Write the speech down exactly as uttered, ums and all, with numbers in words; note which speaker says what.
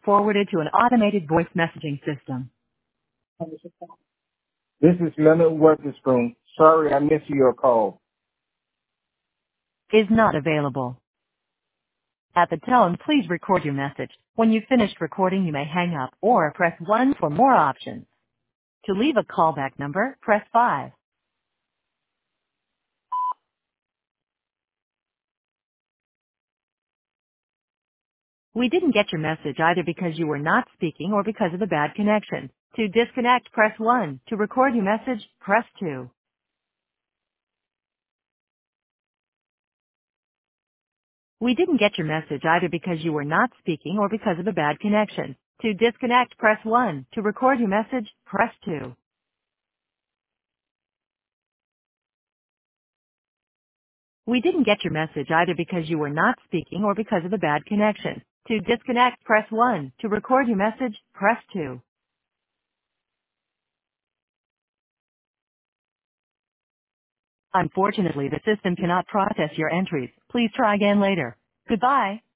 Speaker 1: forwarded to an automated voice messaging system.
Speaker 2: This is Leonard Witherspoon. Sorry I missed your call.
Speaker 1: Is not available. At the tone, please record your message. When you've finished recording, you may hang up or press one for more options. To leave a callback number, press five. We didn't get your message either because you were not speaking or because of a bad connection. To disconnect, press one. To record your message, press two. We didn't get your message either because you were not speaking or because of a bad connection. To disconnect, press one. To record your message, press two. We didn't get your message either because you were not speaking or because of a bad connection. To disconnect, press one. To record your message, press two. Unfortunately, the system cannot process your entries. Please try again later. Goodbye.